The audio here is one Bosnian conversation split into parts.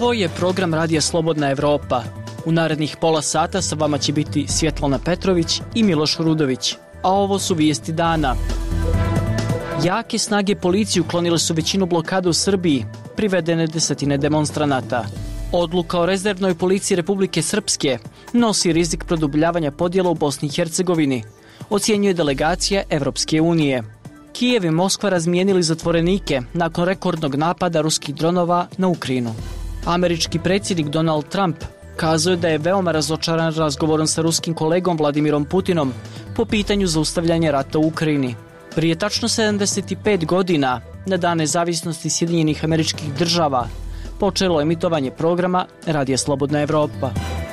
Ovo je program Radija Slobodna Evropa. U narednih pola sata sa vama će biti Svjetlana Petrović i Miloš Rudović. A ovo su vijesti dana. Jake snage policije uklonile su većinu blokada u Srbiji, privedene desetine demonstranata. Odluka o rezervnoj policiji Republike Srpske nosi rizik produbljavanja podjela u Bosni i Hercegovini, ocjenjuje delegacija Evropske unije. Kijev i Moskva razmijenili zatvorenike nakon rekordnog napada ruskih dronova na Ukrajinu. Američki predsjednik Donald Trump kazao je da je veoma razočaran razgovorom sa ruskim kolegom Vladimirom Putinom po pitanju zaustavljanja rata u Ukrajini. Prije tačno 75 godina, na dan nezavisnosti Sjedinjenih Američkih Država, počelo emitovanje programa Radija Slobodna Evropa.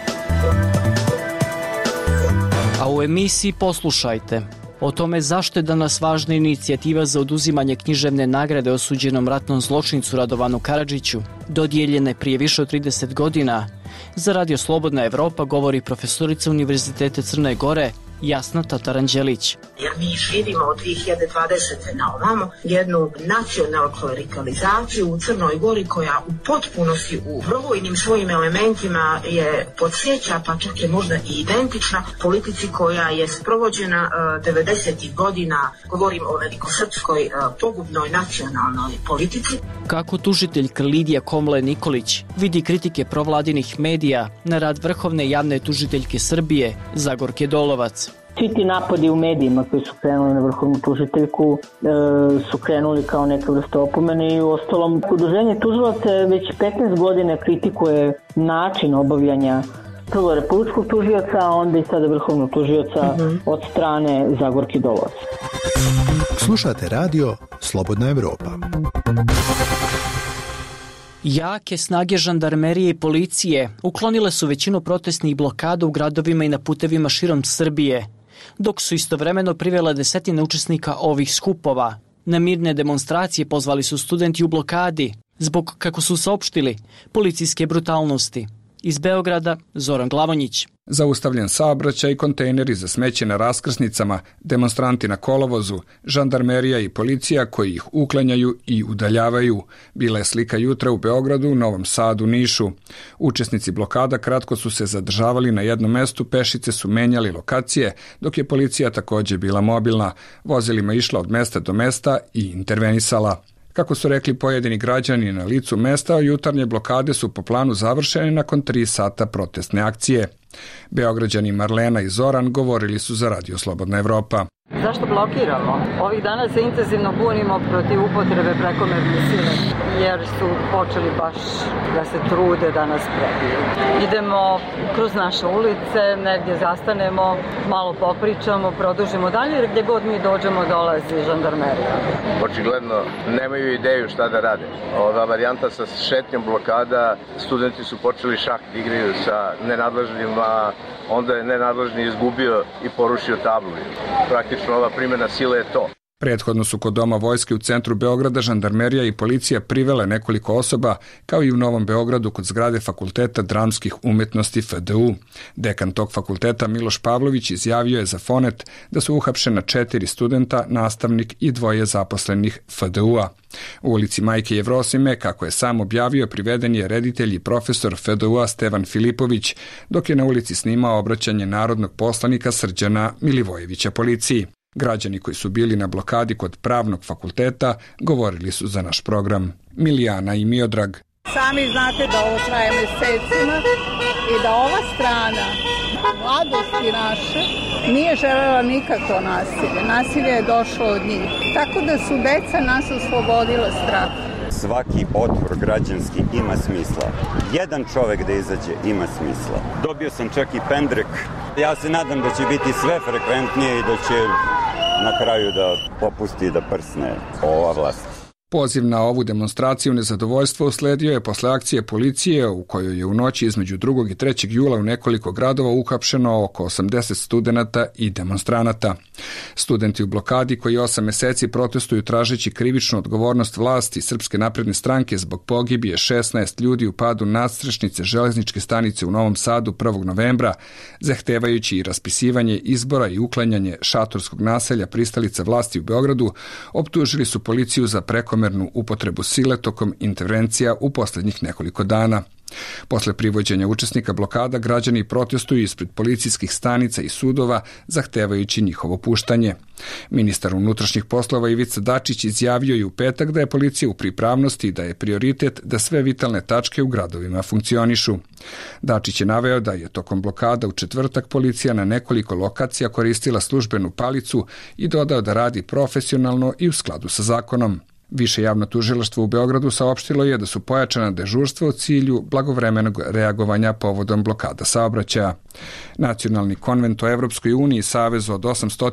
A u emisiji poslušajte o tome zašto je danas važna inicijativa za oduzimanje književne nagrade osuđenom ratnom zločincu Radovanu Karadžiću, dodijeljene prije više od 30 godina. Za Radio Slobodna Evropa govori profesorica Univerziteta Crne Gore Jasna Tataranđelić. Jer mi živimo od 2020. na ovamo jednu nacionalnu klerikalizaciju u Crnoj Gori koja u potpunosti u brojnim svojim elementima je podsjeća, pa čak je možda i identična politici koja je sprovođena 90. godina, govorim o velikosrpskoj pogubnoj nacionalnoj politici. Kako tužiteljka Lidija Komle Nikolić vidi kritike provladinih medija na rad vrhovne javne tužiteljke Srbije Zagorke Dolovac. Svi ti napadi u medijima koji su krenuli na vrhovnu tužiteljku su krenuli kao neka vrsta opomene i u ostalom udruženje tužilaca već 15 godina kritikuje način obavljanja prvo republičkog tužioca, a onda i sada vrhovnog tužioca od strane Zagorke Dolovac. Slušate radio Slobodna Evropa. Jake snage žandarmerije i policije uklonile su većinu protestnih blokada u gradovima i na putevima širom Srbije, dok su istovremeno privele desetine učesnika ovih skupova. Na mirne demonstracije pozvali su studenti u blokadi zbog, kako su saopštili, policijske brutalnosti. Iz Beograda, Zoran Glavonjić. Zaustavljen saobraćaj i kontejneri za smeće na raskrsnicama, demonstranti na kolovozu, žandarmerija i policija koji ih uklanjaju i udaljavaju. Bila je slika jutra u Beogradu, Novom Sadu, Nišu. Učesnici blokada kratko su se zadržavali na jednom mestu, pešice su menjali lokacije, dok je policija također bila mobilna, vozilima išla od mesta do mesta i intervenisala. Kako su rekli pojedini građani na licu mesta, jutarnje blokade su po planu završene nakon 3 sata protestne akcije. Beograđani Marlena i Zoran govorili su za Radio Slobodna Evropa. Zašto blokiramo? Ovih dana se intenzivno bunimo protiv upotrebe prekomerne sile, jer su počeli baš da se trude da nas prebiju. Idemo kroz naše ulice, negdje zastanemo, malo popričamo, produžimo dalje, jer gdje god mi dođemo dolazi žandarmerija. Očigledno nemaju ideju šta da rade. Ova varijanta sa šetnjom blokada, studenti su počeli šah da igraju sa nenadležnima, onda je nenadležni izgubio i porušio tablu. Praktično ova primjena sile je to. Prethodno su kod Doma vojske u centru Beograda žandarmerija i policija privele nekoliko osoba, kao i u Novom Beogradu kod zgrade Fakulteta dramskih umetnosti FDU. Dekan tog fakulteta Miloš Pavlović izjavio je za Fonet da su uhapšena 4 studenta, nastavnik i 2 zaposlenih FDU-a. U ulici Majke Jevrosime, kako je sam objavio, priveden je reditelj i profesor FDU-a Stevan Filipović, dok je na ulici snimao obraćanje narodnog poslanika Srđana Milivojevića policiji. Građani koji su bili na blokadi kod pravnog fakulteta govorili su za naš program. Milijana i Miodrag. Sami znate da ovo traje mesecima i da ova strana mladosti naše nije želela nikakvo nasilje. Nasilje je došlo od njih. Tako da su deca nas oslobodila straha. Svaki otvor građanski ima smisla. Jedan čovek da izađe ima smisla. Dobio sam čak i pendrek. Ja se nadam da će biti sve frekventnije i da će na kraju da popusti da prsne ova vlast. Poziv na ovu demonstraciju nezadovoljstva usledio je posle akcije policije u kojoj je u noći između 2. i 3. jula u nekoliko gradova uhapšeno oko 80 studenata i demonstranata. Studenti u blokadi koji 8 meseci protestuju tražeći krivičnu odgovornost vlasti Srpske napredne stranke zbog pogibije 16 ljudi u padu nadstrešnice železničke stanice u Novom Sadu 1. novembra, zahtevajući i raspisivanje izbora i uklanjanje šatorskog naselja pristalica vlasti u Beogradu, optužili su policiju za prekomernu upotrebu sile tokom intervencija u posljednjih nekoliko dana. Posle privođenja učesnika blokada, građani protestuju ispred policijskih stanica i sudova, zahtevajući njihovo puštanje. Ministar unutrašnjih poslova Ivica Dačić izjavio je u petak da je policija u pripravnosti i da je prioritet da sve vitalne tačke u gradovima funkcionišu. Dačić je naveo da je tokom blokada u četvrtak policija na nekoliko lokacija koristila službenu palicu i dodao da radi profesionalno i u skladu sa zakonom. Više javno tužilaštvo u Beogradu saopštilo je da su pojačana dežurstva u cilju blagovremenog reagovanja povodom blokada saobraćaja. Nacionalni konvent o Evropskoj uniji, savezu od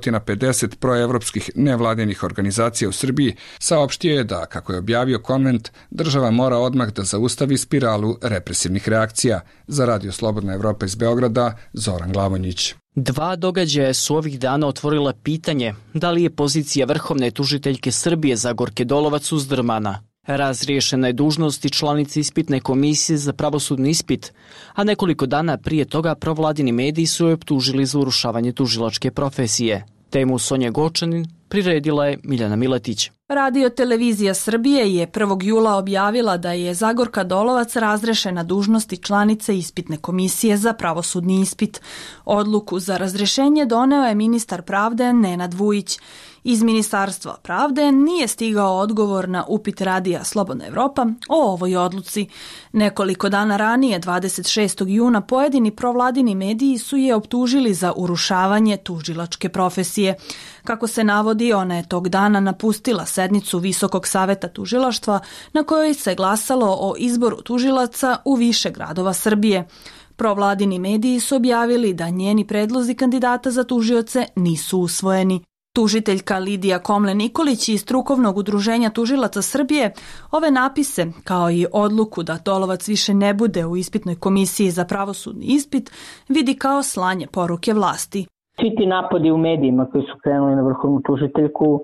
850 proevropskih nevladinih organizacija u Srbiji, saopštio je da, kako je objavio konvent, država mora odmah da zaustavi spiralu represivnih reakcija. Za Radio Slobodna Evropa iz Beograda, Zoran Glavonjić. Dva događaja su ovih dana otvorila pitanje da li je pozicija vrhovne tužiteljke Srbije Zagorke Dolovac uzdrmana. Razriješena je dužnost i članica ispitne komisije za pravosudni ispit, a nekoliko dana prije toga provladini mediji su joj optužili za urušavanje tužilačke profesije. Temu Sonja Gočanin priredila je Miljana Miletić. Radio televizija Srbije je 1. jula objavila da je Zagorka Dolovac razrešena dužnosti članice ispitne komisije za pravosudni ispit. Odluku za razrešenje doneo je ministar pravde Nenad Vujić. Iz Ministarstva pravde nije stigao odgovor na upit radija Slobodna Evropa o ovoj odluci. Nekoliko dana ranije, 26. juna, pojedini provladini mediji su je optužili za urušavanje tužilačke profesije. Kako se navodi, ona je tog dana napustila sednicu Visokog saveta tužilaštva na kojoj se glasalo o izboru tužilaca u više gradova Srbije. Provladini mediji su objavili da njeni predlozi kandidata za tužioce nisu usvojeni. Tužiteljka Lidija Komlen-Nikolić iz Strukovnog udruženja tužilaca Srbije ove napise, kao i odluku da Dolovac više ne bude u ispitnoj komisiji za pravosudni ispit, vidi kao slanje poruke vlasti. Svi ti napadi u medijima koji su krenuli na vrhovnu tužiteljku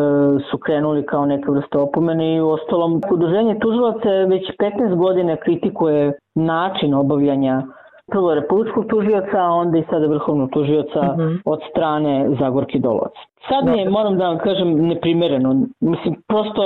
su krenuli kao neka vrsta opomene i u ostalom udruženje tužilaca već 15 godina kritikuje način obavljanja prvo republičkog tužioca, a onda i sada vrhovnog tužioca od strane Zagorke Dolovac. Sad je, moram da vam kažem, neprimereno. Mislim, prosto,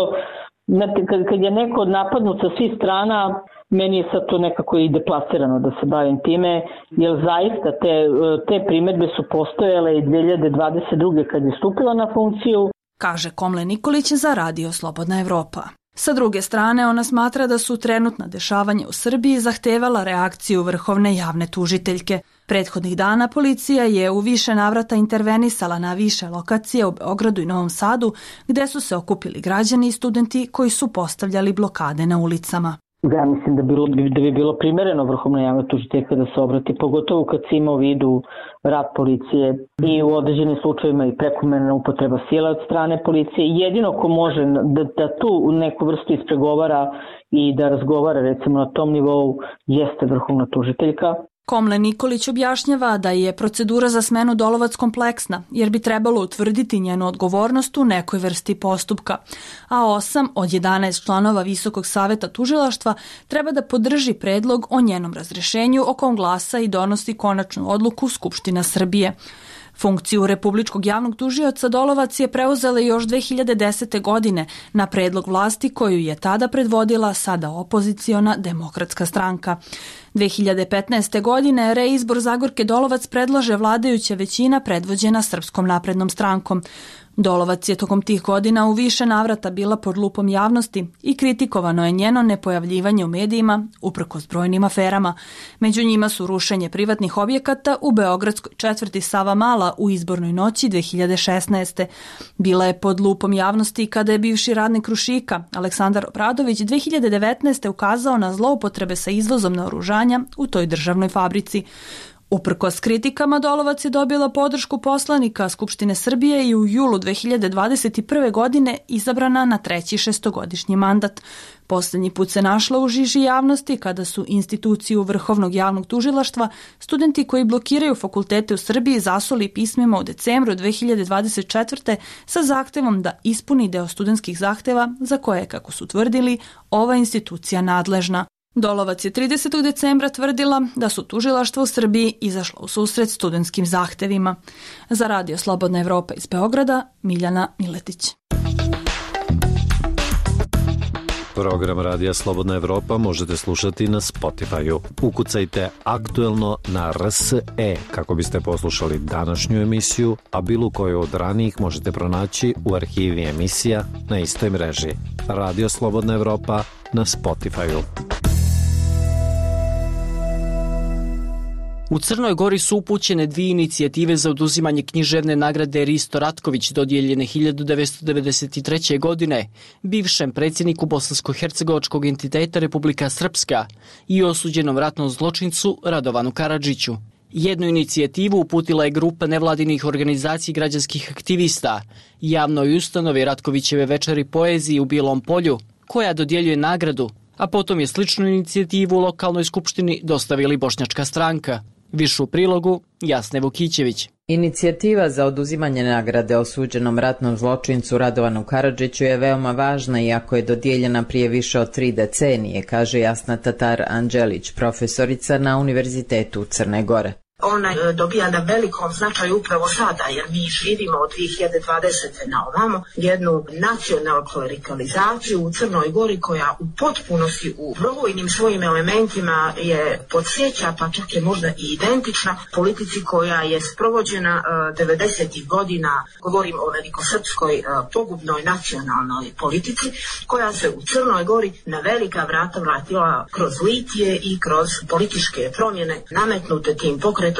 kad je neko napadnut sa svih strana, meni je sad to nekako i deplasirano da se bavim time, jer zaista te primedbe su postojale i 2022. kad je stupila na funkciju. Kaže Komlen-Nikolić za Radio Slobodna Evropa. Sa druge strane, ona smatra da su trenutna dešavanja u Srbiji zahtevala reakciju vrhovne javne tužiteljke. Prethodnih dana policija je u više navrata intervenisala na više lokacije u Beogradu i Novom Sadu, gde su se okupili građani i studenti koji su postavljali blokade na ulicama. Ja mislim da bi bilo primereno vrhovna javna tužiteljka da se obrati, pogotovo kad se ima u vidu rad policije i u određenim slučajevima i prekomerna upotreba sile od strane policije. Jedino ko može da tu neku vrstu ispregovara i da razgovara recimo na tom nivou jeste vrhovna tužiteljka. Komlen-Nikolić objašnjava da je procedura za smenu Dolovac kompleksna, jer bi trebalo utvrditi njenu odgovornost u nekoj vrsti postupka, a 8 od 11 članova Visokog saveta tužilaštva treba da podrži predlog o njenom razrešenju o kom glasa i donosi konačnu odluku Skupština Srbije. Funkciju republičkog javnog tužioca Dolovac je preuzela još 2010. godine na predlog vlasti koju je tada predvodila sada opoziciona Demokratska stranka. 2015. godine reizbor Zagorke Dolovac predlaže vladajuća većina predvođena Srpskom naprednom strankom. Dolovac je tokom tih godina u više navrata bila pod lupom javnosti i kritikovano je njeno nepojavljivanje u medijima uprkos brojnim aferama. Među njima su rušenje privatnih objekata u beogradskoj četvrti Savamala u izbornoj noći 2016. Bila je pod lupom javnosti kada je bivši radnik Krušika Aleksandar Obradović 2019. ukazao na zloupotrebe sa izvozom naoružanja u toj državnoj fabrici. Uprkos kritikama, Dolovac je dobila podršku poslanika Skupštine Srbije i u julu 2021. godine izabrana na 3. šestogodišnji mandat. Poslednji put se našla u žiži javnosti kada su instituciju Vrhovnog javnog tužilaštva studenti koji blokiraju fakultete u Srbiji zasuli pismima u decembru 2024. sa zahtevom da ispuni deo studentskih zahteva za koje, kako su tvrdili, ova institucija nadležna. Dolovac je 30. decembra tvrdila da su tužilaštva u Srbiji izašla u susret studentskim zahtevima. Za Radio Slobodna Evropa iz Beograda, Miljana Miletić. Program Radija Slobodna Evropa možete slušati na Spotify-u. Ukucajte Aktuelno na RSE kako biste poslušali današnju emisiju, a bilo koju od ranijih možete pronaći u arhivi emisija na istoj mreži. Radio Slobodna Evropa na Spotify-u. U Crnoj Gori su upućene 2 inicijative za oduzimanje književne nagrade Risto Ratković dodijeljene 1993. godine bivšem predsjedniku bosansko-hercegovačkog entiteta Republika Srpska i osuđenom ratnom zločincu Radovanu Karadžiću. Jednu inicijativu uputila je grupa nevladinih organizacija i građanskih aktivista javnoj ustanovi Ratkovićeve večeri poezije u Bijelom Polju, koja dodjeljuje nagradu, a potom je sličnu inicijativu u lokalnoj skupštini dostavili Bošnjačka stranka. Više u prilogu Jasne Vukićević. Inicijativa za oduzimanje nagrade osuđenom ratnom zločincu Radovanu Karadžiću je veoma važna iako je dodijeljena prije više od 3 decenije, kaže Jasna Tatar Anđelić, profesorica na Univerzitetu u Crne Gore. Ona dobija na velikom značaju upravo sada, jer mi živimo od 2020. na ovamo jednu nacionalnu klerikalizaciju u Crnoj Gori koja u potpunosti u brojnim svojim elementima je podsjeća, pa čak je možda i identična politici koja je sprovođena 90. godina, govorim o velikosrpskoj pogubnoj nacionalnoj politici, koja se u Crnoj Gori na velika vrata vratila kroz litije i kroz političke promjene nametnute tim pokretom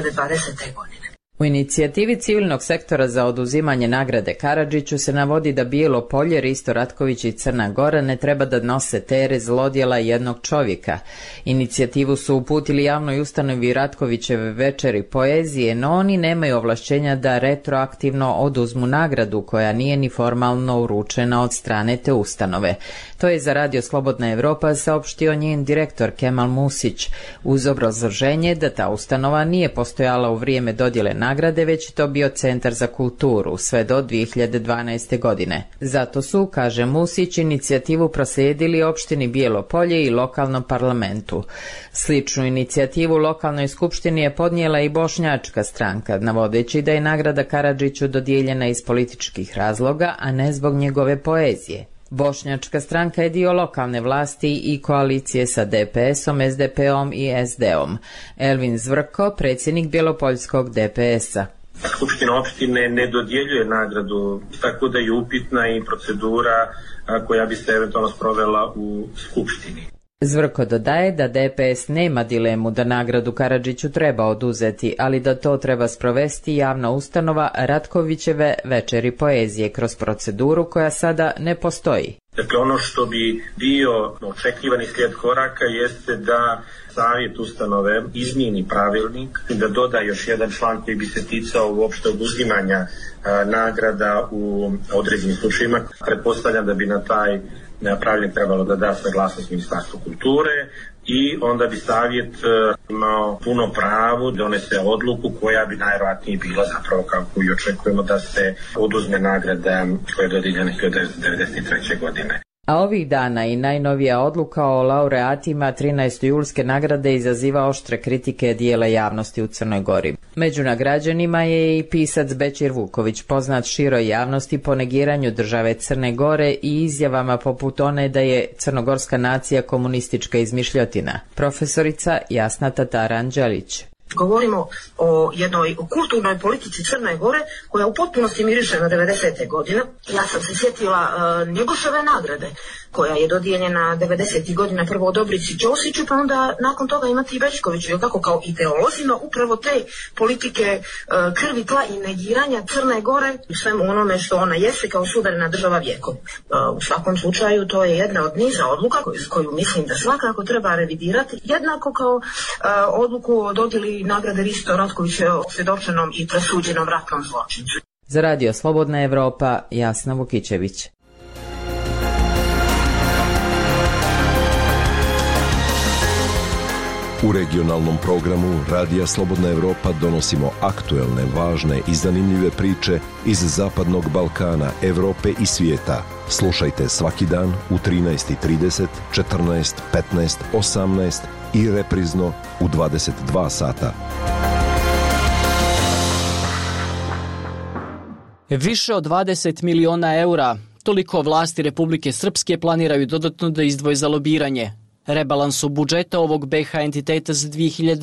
2020. godine. U inicijativi civilnog sektora za oduzimanje nagrade Karadžiću se navodi da Bijelo Polje, Risto Ratković i Crna Gora ne treba da nose teret zlodjela jednog čovjeka. Inicijativu su uputili javnoj ustanovi Ratkovićeve večeri poezije, no oni nemaju ovlašćenja da retroaktivno oduzmu nagradu koja nije ni formalno uručena od strane te ustanove. To je za Radio Slobodna Evropa saopštio njen direktor Kemal Musić, uz obrazloženje da ta ustanova nije postojala u vrijeme dodjele nagrade, već je to bio Centar za kulturu, sve do 2012. godine. Zato su, kaže Musić, inicijativu proslijedili opštini Bijelo Polje i lokalnom parlamentu. Sličnu inicijativu lokalnoj skupštini je podnijela i Bošnjačka stranka, navodeći da je nagrada Karadžiću dodijeljena iz političkih razloga, a ne zbog njegove poezije. Bošnjačka stranka je dio lokalne vlasti i koalicije sa DPS-om, SDP-om i SD-om. Elvin Zvrko, predsjednik Bjelopoljskog DPS-a. Skupština opštine ne dodjeljuje nagradu, tako da je upitna i procedura koja bi se eventualno sprovela u Skupštini. Zvrko dodaje da DPS nema dilemu da nagradu Karadžiću treba oduzeti, ali da to treba sprovesti javna ustanova Ratkovićeve večeri poezije kroz proceduru koja sada ne postoji. Dakle, ono što bi bio očekivani slijed koraka jeste da savjet ustanove izmijeni pravilnik, da doda još jedan član koji bi se ticao uopšte oduzimanja nagrada u određenim slučajima. Pretpostavljam da bi na taj pravilnik trebalo da da saglasnost Ministarstva kulture i onda bi savjet imao puno pravo da donese odluku koja bi najvjerojatnije bila zapravo kako i očekujemo da se oduzme nagrada koja je dodijeljena 1993. godine. A ovih dana i najnovija odluka o laureatima 13. julske nagrade izaziva oštre kritike dijela javnosti u Crnoj Gori. Među nagrađenima je i pisac Bećir Vuković, poznat široj javnosti po negiranju države Crne Gore i izjavama poput one da je crnogorska nacija komunistička izmišljotina. Profesorica Jasna Tatar Anđelić. Govorimo o jednoj kulturnoj politici Crne Gore koja u potpunosti miriše na 90. godine. Ja sam se sjetila Njegoševe nagrade koja je dodijeljena 90. godina prvo Dobrici Ćosiću, pa onda nakon toga imati i Bećkoviću, tako kao ideolozima upravo te politike krvi, tla i negiranja Crne Gore u svemu onome što ona jeste kao suverena država vijekom. U svakom slučaju to je jedna od niza odluka koju mislim da svakako treba revidirati, jednako kao odluku o dodjeli nagrade Risto Ratković svjedočenom i presuđenom ratnom zločincu. Za Radio Slobodna Evropa, Jasna Vukićević. U regionalnom programu Radija Slobodna Evropa donosimo aktuelne, važne i zanimljive priče iz Zapadnog Balkana, Evrope i svijeta. Slušajte svaki dan u 13:30, 14, 15, 18 i reprizno u 22 sata. Više od 20 miliona eura, Toliko vlasti Republike Srpske planiraju dodatno da izdvoje za lobiranje. Rebalansom budžeta ovog BiH entiteta za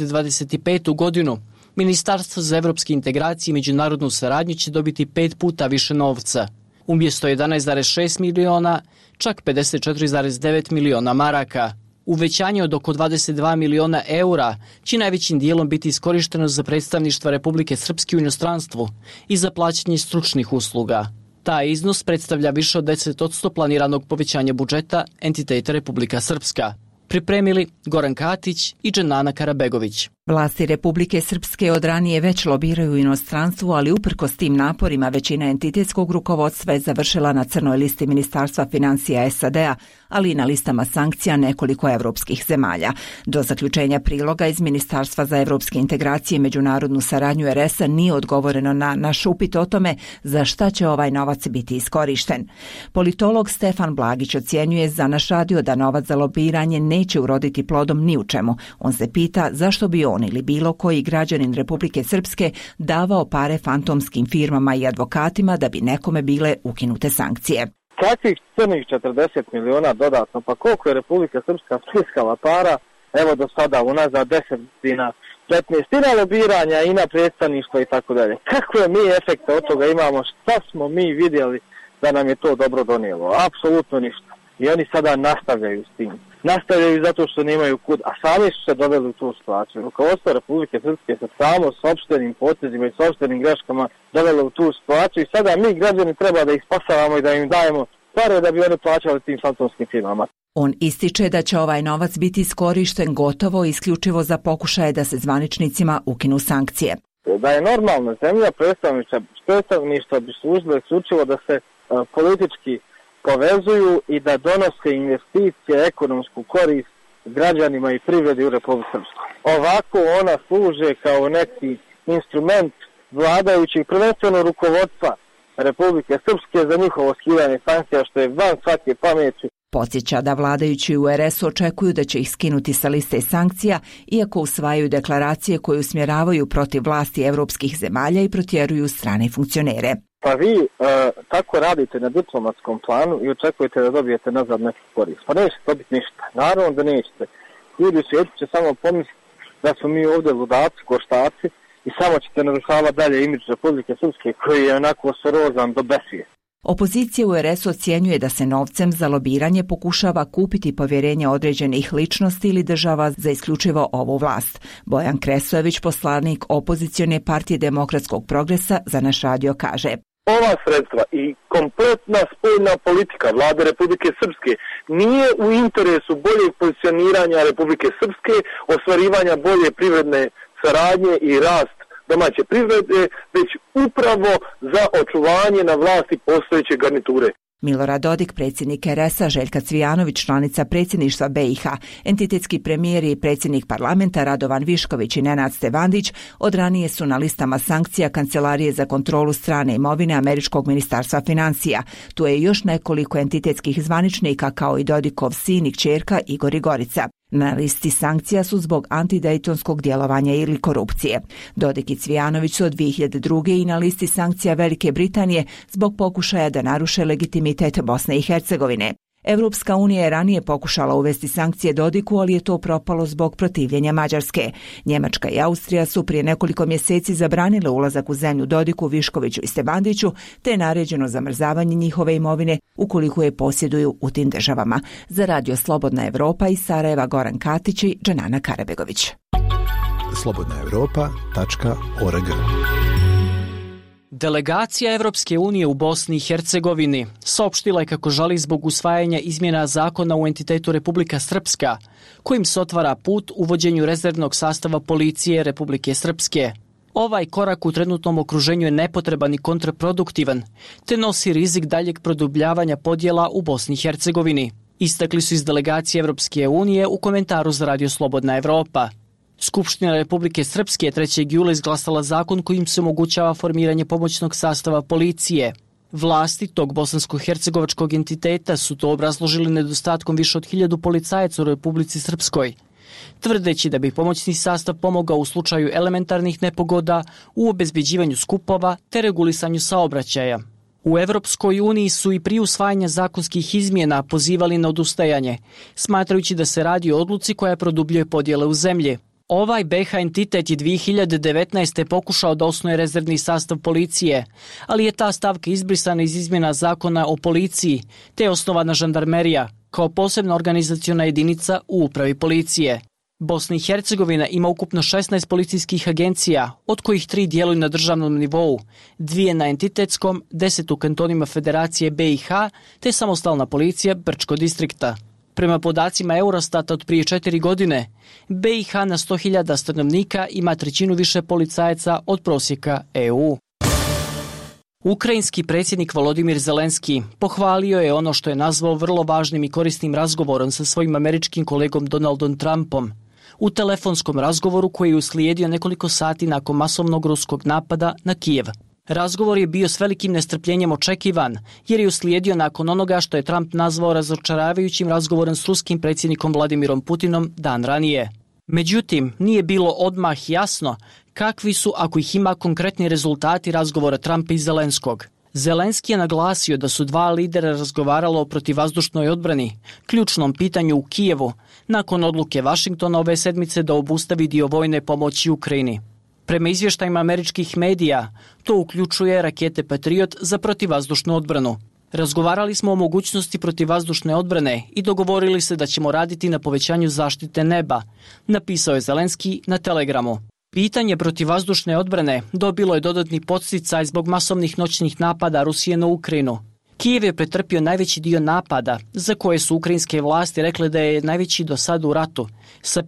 2025. godinu Ministarstvo za evropske integracije i međunarodnu saradnju će dobiti 5 puta više novca. Umjesto 11,6 miliona, čak 54,9 miliona maraka. Uvećanje od oko 22 miliona eura će najvećim dijelom biti iskorišteno za predstavništva Republike Srpske u inostranstvu i za plaćanje stručnih usluga. Taj iznos predstavlja više od 10% planiranog povećanja budžeta entiteta Republika Srpska. Pripremili Goran Katić i Dženana Karabegović. Vlasti Republike Srpske od ranije već lobiraju u inostranstvu, ali uprkos tim naporima većina entitetskog rukovodstva je završila na crnoj listi Ministarstva financija SAD-a, ali i na listama sankcija nekoliko evropskih zemalja. Do zaključenja priloga iz Ministarstva za evropske integracije i međunarodnu saradnju RS-a nije odgovoreno na naš upit o tome za šta će ovaj novac biti iskorišten. Politolog Stefan Blagić ocjenjuje za naš radio da novac za lobiranje neće uroditi plodom ni u čemu. On se pita zašto bi on ili bilo koji građanin Republike Srpske davao pare fantomskim firmama i advokatima da bi nekome bile ukinute sankcije. Kakvih crnih 40 miliona dodatno, pa koliko je Republika Srpska stiskala para, evo do sada unazad 10 godina, 15 i na lobiranja i na predstavništvo i tako dalje. Kakve mi efekte od toga imamo, šta smo mi vidjeli da nam je to dobro donijelo? Apsolutno ništa. I oni sada nastavljaju s tim. Nastavljaju zato što nemaju kud, a sami su se doveli u tu situaciju. Rukovodstvo Republike Srpske se samo s opštenim potezima i s opštenim greškama dovelo u tu situaciju i sada mi građani treba da ih spasavamo i da im dajemo pare da bi oni plaćali tim fantomskim firmama. On ističe da će ovaj novac biti iskorišten gotovo isključivo za pokušaje da se zvaničnicima ukinu sankcije. Da je normalna zemlja, predstavništva bi služilo isključivo da se politički povezuju i da donose investicije, ekonomsku korist građanima i privredi u Republike Srpskoj. Ovako ona služe kao neki instrument vladajućih, prvenstveno rukovodstva Republike Srpske za njihovo skidanje sankcija, što je van svake pameti. Podsjeća da vladajući u RS očekuju da će ih skinuti sa liste sankcija, iako usvajaju deklaracije koje usmjeravaju protiv vlasti evropskih zemalja i protjeruju strane funkcionere. Pa vi tako radite na diplomatskom planu i očekujete da dobijete nazad neku korist. Pa nećete dobiti ništa. Naravno da nećete. Ljudi u svijetu će samo pomisliti da smo mi ovdje ludaci, koštaci i samo ćete narušavati dalje imidž Republike Srpske koji je onako sorozan do besvije. Opozicija u RS ocjenjuje da se novcem za lobiranje pokušava kupiti povjerenje određenih ličnosti ili država za isključivo ovu vlast. Bojan Kresojević, poslanik opozicione partije Demokratskog progresa, za naš radio kaže: Ova sredstva i kompletna spoljna politika vlade Republike Srpske nije u interesu boljeg pozicioniranja Republike Srpske, ostvarivanja bolje privredne saradnje i rast domaće privrede, već upravo za očuvanje na vlasti postojeće garniture. Milorad Dodik, predsjednik RS-a, Željka Cvijanović, članica predsjedništva BiH, entitetski premijer i predsjednik parlamenta Radovan Višković i Nenad Stevandić od ranije su na listama sankcija Kancelarije za kontrolu strane imovine Američkog ministarstva financija. Tu je još nekoliko entitetskih zvaničnika kao i Dodikov sin i kćerka Igor i Gorica. Na listi sankcija su zbog antidejtonskog djelovanja ili korupcije. Dodik i Cvijanović su od 2002. i na listi sankcija Velike Britanije zbog pokušaja da naruše legitimitet Bosne i Hercegovine. Evropska unija je ranije pokušala uvesti sankcije Dodiku, ali je to propalo zbog protivljenja Mađarske. Njemačka i Austrija su prije nekoliko mjeseci zabranile ulazak u zemlju Dodiku, Viškoviću i Stebandiću, te je naređeno zamrzavanje njihove imovine ukoliko je posjeduju u tim državama. Za radio Slobodna Evropa iz Sarajeva, Goran Katić i Dženana Karabegović. slobodnaevropa.org. Delegacija Evropske unije u Bosni i Hercegovini saopštila je kako žali zbog usvajanja izmjena zakona u entitetu Republika Srpska, kojim se otvara put uvođenju rezervnog sastava policije Republike Srpske. Ovaj korak u trenutnom okruženju je nepotreban i kontraproduktivan, te nosi rizik daljeg produbljavanja podjela u Bosni i Hercegovini. Istakli su iz delegacije Evropske unije u komentaru za radio Slobodna Evropa. Skupština Republike Srpske je 3. jula izglasala zakon kojim se omogućava formiranje pomoćnog sastava policije. Vlasti tog bosansko-hercegovačkog entiteta su to obrazložili nedostatkom više od 1000 policajaca u Republici Srpskoj, tvrdeći da bi pomoćni sastav pomogao u slučaju elementarnih nepogoda, u obezbeđivanju skupova te regulisanju saobraćaja. U Evropskoj uniji su i prije usvajanja zakonskih izmjena pozivali na odustajanje, smatrajući da se radi o odluci koja produbljuje podjele u zemlji. Ovaj BiH entitet je 2019. pokušao da osnuje rezervni sastav policije, ali je ta stavka izbrisana iz izmjena zakona o policiji, te je osnovana žandarmerija kao posebna organizaciona jedinica u upravi policije. Bosna i Hercegovina ima ukupno 16 policijskih agencija, od kojih 3 djeluju na državnom nivou, 2 na entitetskom, 10 u kantonima Federacije BiH, te samostalna policija Brčko distrikta. Prema podacima Eurostata od prije 4 godine, BiH na 100.000 stanovnika ima 1/3 više policajaca od prosjeka EU. Ukrajinski predsjednik Volodimir Zelenski pohvalio je ono što je nazvao vrlo važnim i korisnim razgovorom sa svojim američkim kolegom Donaldom Trumpom. U telefonskom razgovoru koji je uslijedio nekoliko sati nakon masovnog ruskog napada na Kijev. Razgovor je bio s velikim nestrpljenjem očekivan, jer je uslijedio nakon onoga što je Trump nazvao razočaravajućim razgovorom s ruskim predsjednikom Vladimirom Putinom dan ranije. Međutim, nije bilo odmah jasno kakvi su, ako ih ima, konkretni rezultati razgovora Trumpa i Zelenskog. Zelenski je naglasio da su 2 lidera razgovaralo o protivvazdušnoj odbrani, ključnom pitanju u Kijevu, nakon odluke Vašingtona ove sedmice da obustavi dio vojne pomoći Ukrajini. Prema izvještajima američkih medija, to uključuje rakete Patriot za protivvazdušnu odbranu. Razgovarali smo o mogućnosti protivvazdušne odbrane i dogovorili se da ćemo raditi na povećanju zaštite neba, napisao je Zelenski na Telegramu. Pitanje protivvazdušne odbrane dobilo je dodatni podsticaj zbog masovnih noćnih napada Rusije na Ukrajinu. Kijev je pretrpio najveći dio napada, za koje su ukrajinske vlasti rekle da je najveći do sada u ratu, sa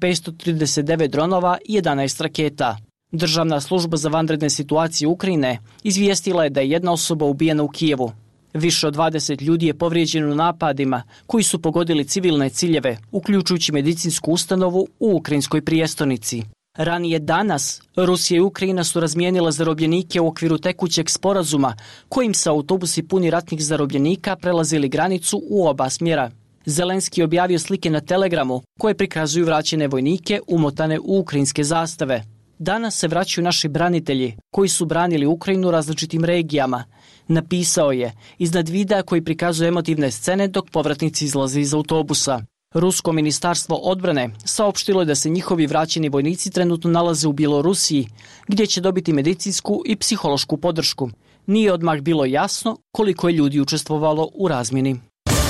539 dronova i 11 raketa. Državna služba za vanredne situacije Ukrajine izvijestila je da je 1 osoba ubijena u Kijevu. Više od 20 ljudi je povrijeđeno u napadima koji su pogodili civilne ciljeve, uključujući medicinsku ustanovu u ukrajinskoj prijestolnici. Ranije danas, Rusija i Ukrajina su razmijenile zarobljenike u okviru tekućeg sporazuma, kojim se autobusi puni ratnih zarobljenika prelazili granicu u oba smjera. Zelenski je objavio slike na Telegramu koje prikazuju vraćene vojnike umotane u ukrajinske zastave. Danas se vraćaju naši branitelji koji su branili Ukrajinu različitim regijama, napisao je iznad videa koji prikazuje emotivne scene dok povratnici izlaze iz autobusa. Rusko ministarstvo odbrane saopštilo je da se njihovi vraćeni vojnici trenutno nalaze u Bjelorusiji, gdje će dobiti medicinsku i psihološku podršku. Nije odmah bilo jasno koliko je ljudi učestvovalo u razmjeni.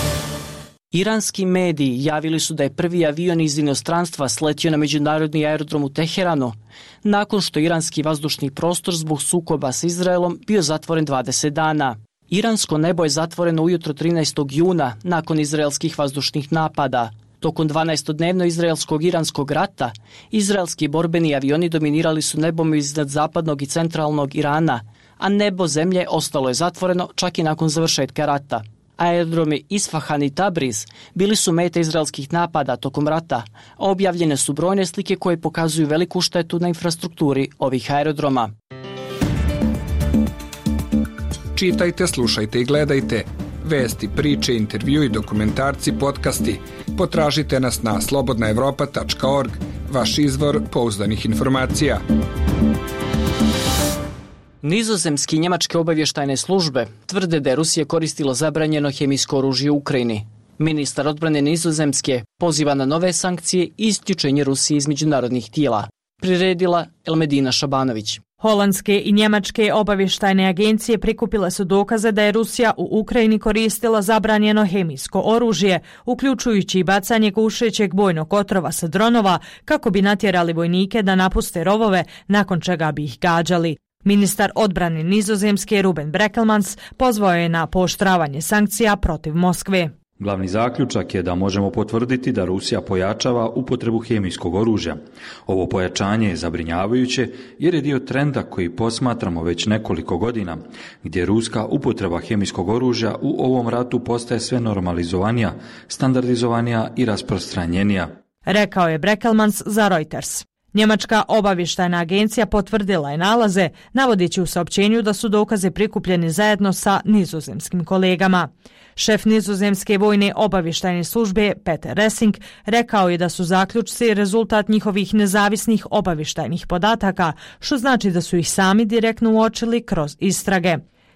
Iranski mediji javili su da je prvi avion iz inostranstva sletio na međunarodni aerodrom u Teheranu, nakon što iranski vazdušni prostor zbog sukoba s Izraelom bio zatvoren 20 dana. Iransko nebo je zatvoreno ujutro 13. juna nakon izraelskih vazdušnih napada. Tokom 12-dnevno izraelskog iranskog rata, izraelski borbeni avioni dominirali su nebom iznad zapadnog i centralnog Irana, a nebo zemlje ostalo je zatvoreno čak i nakon završetka rata. Aerodromi Isfahan i Tabriz bili su mete izraelskih napada tokom rata, a objavljene su brojne slike koje pokazuju veliku štetu na infrastrukturi ovih aerodroma. Čitajte, slušajte i gledajte vesti, priče, intervju i dokumentarci, podcasti. Potražite nas na slobodnaevropa.org, vaš izvor pouzdanih informacija. Nizozemski i njemačke obavještajne službe tvrde da je Rusija koristila zabranjeno hemijsko oružje u Ukrajini. Ministar odbrane Nizozemske poziva na nove sankcije i isključenje Rusije iz međunarodnih tijela. Priredila Elmedina Šabanović. Holandske i njemačke obavještajne agencije prikupile su dokaze da je Rusija u Ukrajini koristila zabranjeno hemijsko oružje, uključujući i bacanje gušećeg bojnog otrova sa dronova kako bi natjerali vojnike da napuste rovove, nakon čega bi ih gađali. Ministar odbrane Nizozemske Ruben Brekelmans pozvao je na pooštravanje sankcija protiv Moskve. Glavni zaključak je da možemo potvrditi da Rusija pojačava upotrebu hemijskog oružja. Ovo pojačanje je zabrinjavajuće jer je dio trenda koji posmatramo već nekoliko godina, gdje ruska upotreba hemijskog oružja u ovom ratu postaje sve normalizovanija, standardizovanija i rasprostranjenija. Rekao je Brekelmans za Reuters. Njemačka obavještajna agencija potvrdila je nalaze, navodeći u saopćenju da su dokaze prikupljeni zajedno sa nizozemskim kolegama. Šef nizozemske vojne obavještajne službe Peter Ressing rekao je da su zaključci rezultat njihovih nezavisnih obavještajnih podataka, što znači da su ih sami direktno uočili kroz istrage.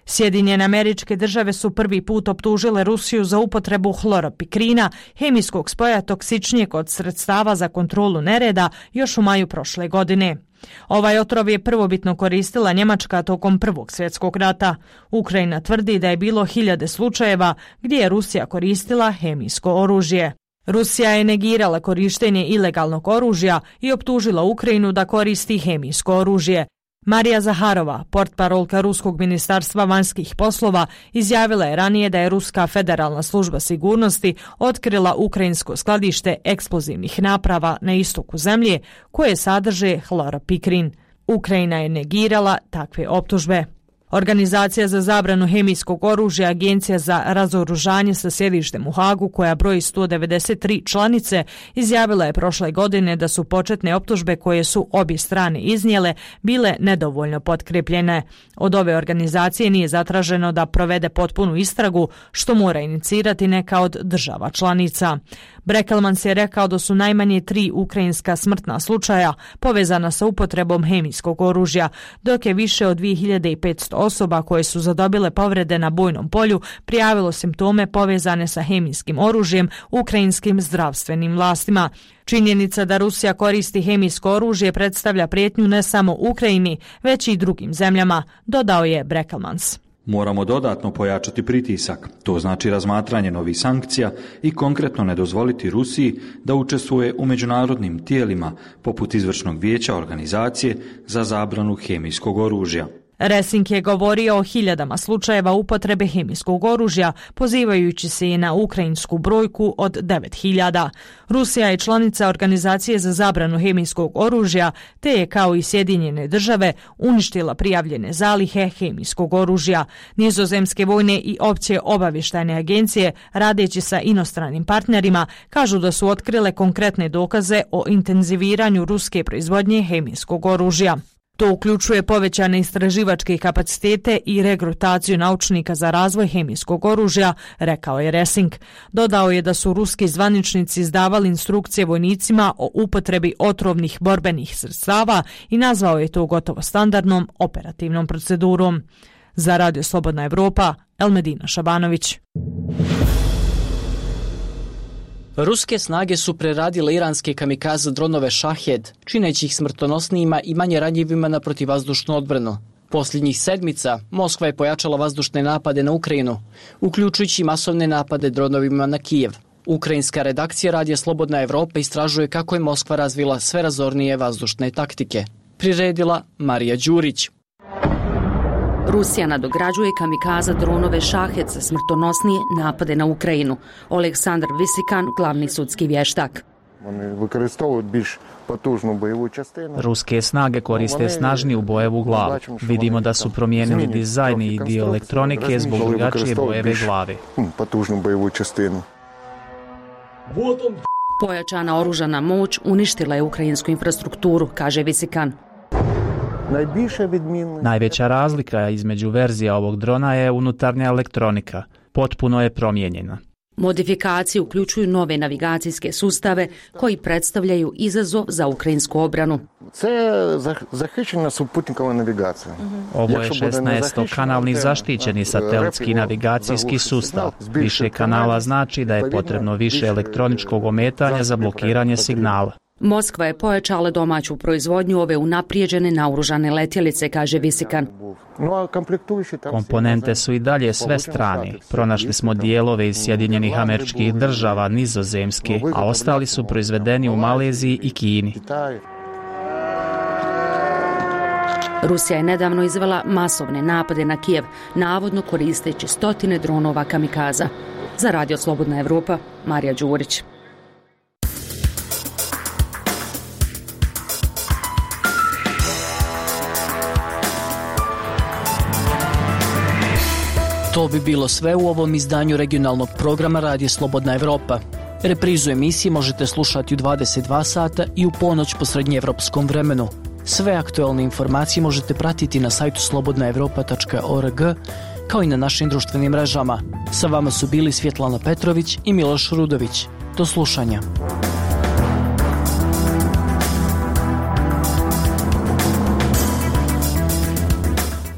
Sjedinjene Američke Države su prvi put optužile Rusiju za upotrebu hloropikrina, hemijskog spoja toksičnijeg od sredstava za kontrolu nereda, još u maju prošle godine. Ovaj otrov je prvobitno koristila Njemačka tokom Prvog svjetskog rata. Ukrajina tvrdi da je bilo hiljade slučajeva gdje je Rusija koristila hemijsko oružje. Rusija je negirala korištenje ilegalnog oružja i optužila Ukrajinu da koristi hemijsko oružje. Marija Zaharova, portparolka Ruskog ministarstva vanjskih poslova, izjavila je ranije da je Ruska federalna služba sigurnosti otkrila ukrajinsko skladište eksplozivnih naprava na istoku zemlje koje sadrže hloropikrin. Ukrajina je negirala takve optužbe. Organizacija za zabranu hemijskog oružja, Agencija za razoružanje sa sjedištem u Hagu, koja broji 193 članice, izjavila je prošle godine da su početne optužbe koje su obje strane iznijele bile nedovoljno potkrepljene. Od ove organizacije nije zatraženo da provede potpunu istragu, što mora inicirati neka od država članica. Brekelmans je rekao da su najmanje 3 ukrajinska smrtna slučaja povezana sa upotrebom hemijskog oružja, dok je više od 2500 osoba koje su zadobile povrede na bojnom polju prijavilo simptome povezane sa hemijskim oružjem ukrajinskim zdravstvenim vlastima. Činjenica da Rusija koristi hemijsko oružje predstavlja prijetnju ne samo Ukrajini, već i drugim zemljama, dodao je Brekelmans. Moramo dodatno pojačati pritisak, to znači razmatranje novih sankcija i konkretno ne dozvoliti Rusiji da učestvuje u međunarodnim tijelima poput Izvršnog vijeća organizacije za zabranu hemijskog oružja. Resing je govorio o hiljadama slučajeva upotrebe hemijskog oružja, pozivajući se i na ukrajinsku brojku od 9000. Rusija je članica Organizacije za zabranu hemijskog oružja, te je kao i Sjedinjene Države uništila prijavljene zalihe hemijskog oružja. Nizozemske vojne i opće obavještajne agencije, radeći sa inostranim partnerima, kažu da su otkrile konkretne dokaze o intenziviranju ruske proizvodnje hemijskog oružja. To uključuje povećane istraživačke kapacitete i regrutaciju naučnika za razvoj hemijskog oružja, rekao je Resing. Dodao je da su ruski zvaničnici izdavali instrukcije vojnicima o upotrebi otrovnih borbenih sredstava i nazvao je to gotovo standardnom operativnom procedurom. Za Radio Slobodna Evropa, Elmedina Šabanović. Ruske snage su preradile iranske kamikaze dronove Shahed, čineći ih smrtonosnijima i manje ranjivima na protivvazdušnu odbranu. Posljednjih sedmica Moskva je pojačala vazdušne napade na Ukrajinu, uključujući masovne napade dronovima na Kijev. Ukrajinska redakcija Radija Slobodna Evropa istražuje kako je Moskva razvila sve razornije vazdušne taktike. Priredila Marija Đurić. Rusija nadograđuje kamikaza dronove Shahed za smrtonosnije napade na Ukrajinu. Oleksandar Visikan, glavni sudski vještak. Ruske snage koriste snažniju bojevu glavu. Vidimo da su promijenili dizajn i dio elektronike zbog drugačije bojeve glave. Pojačana oružana moć uništila je ukrajinsku infrastrukturu, kaže Visikan. Najveća razlika između verzija ovog drona je unutarnja elektronika. Potpuno je promijenjena. Modifikacije uključuju nove navigacijske sustave koji predstavljaju izazov za ukrajinsku obranu. Ovo je 16-kanalni zaštićeni satelitski navigacijski sustav. Više kanala znači da je potrebno više elektroničkog ometanja za blokiranje signala. Moskva je pojačala domaću proizvodnju ove unaprijeđene naoružane letjelice, kaže Visikan. Komponente su i dalje sve strane. Pronašli smo dijelove iz Sjedinjenih Američkih Država, Nizozemske, a ostali su proizvedeni u Maleziji i Kini. Rusija je nedavno izvela masovne napade na Kijev, navodno koristeći stotine dronova kamikaza. Za Radio Slobodna Evropa, Marija Đurić. To bi bilo sve u ovom izdanju regionalnog programa Radija Slobodna Evropa. Reprizu emisije možete slušati u 22 sata i u ponoć po srednjeevropskom vremenu. Sve aktualne informacije možete pratiti na sajtu slobodnaevropa.org, kao i na našim društvenim mrežama. Sa vama su bili Svjetlana Petrović i Miloš Rudović. Do slušanja.